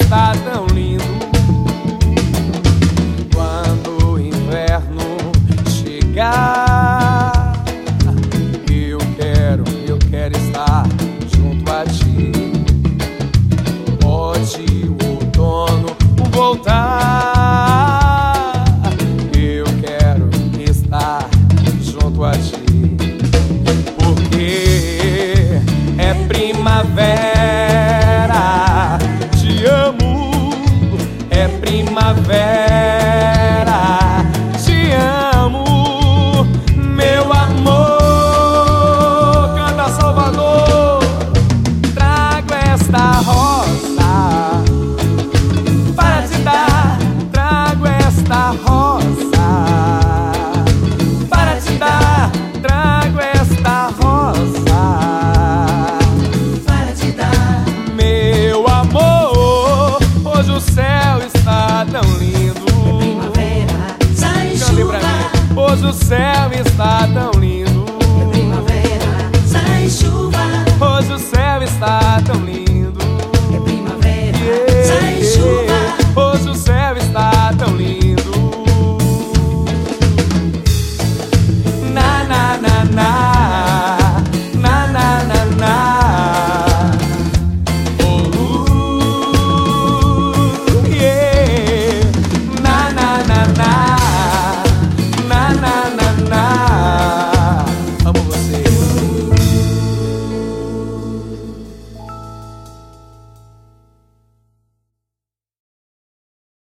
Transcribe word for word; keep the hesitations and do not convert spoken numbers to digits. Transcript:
está tão lindo. Quando o inverno chegar, eu quero, eu quero estar junto a ti. Pode o outono voltar, eu quero estar junto a ti. Porque é primavera, te amo, é primavera, te amo, meu amor. Canta Salvador, trago esta rosa para te dar, trago esta rosa para te dar, trago esta rosa para te dar. meu amor. Hoje o céu está tão lindo. Primavera, sai Cante pra chuva. mim. Hoje o céu está tão lindo.